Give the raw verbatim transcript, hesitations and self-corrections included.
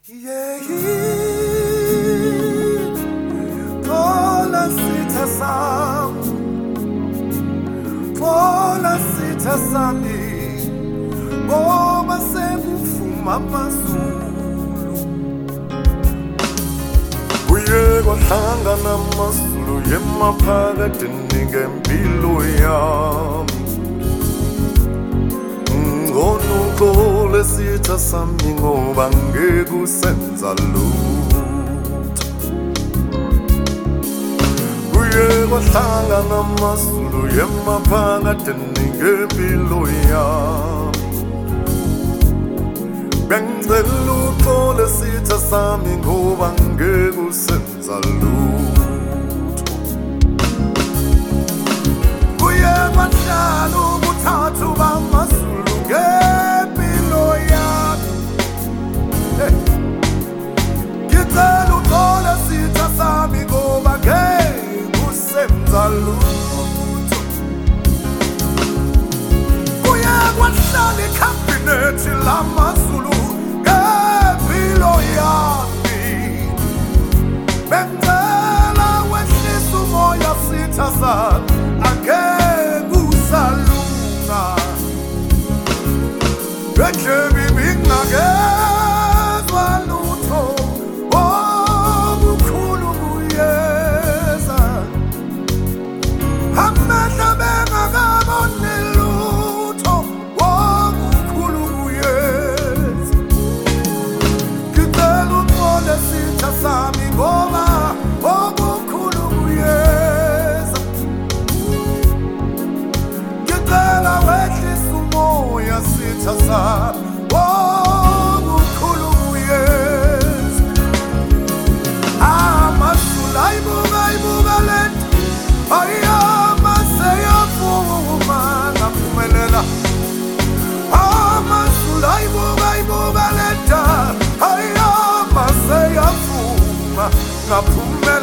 Yeah, Kola sitha sami, Kola sitha sami, ngoba sekuvuma amazulu. Kuye kwahlangana amazulu emaphakadeni ngempilo yami. Ngonuxole sitha sami ngoba ngeke usenza lutho. Kuye kwahlangana amazulu emaphakadeni ngempilo yami. Bengicela uxole sitha sami ngoba ngeke usenza lutho. Kuye kwahlala ubuthathu bamazulu ngempilo yami. Ngicela uxole sitha sami ngoba ngeke usenza lutho. Kuye kwahlala ikhabinethi lamazulu ngempilo yami. Bengicela wehlisa umoya sitha sami, angeke usalunga. Endlebe ibingakezwa lutho, okukhulu kuyeza. Amehlo bengakaboni lutho, okukhulu kuyeza. Ngicela uxole sitha sami ngoba okukhulu kuyeza. Ngicela wehlisa umoya sitha sami, okukhulu kuyeza. Amazulu ayibuka ayibuka lento, ayama seyavuma ngaphumelela. Amazulu ayibuka ayibuka lento, ayama seyavuma ngaphumelela.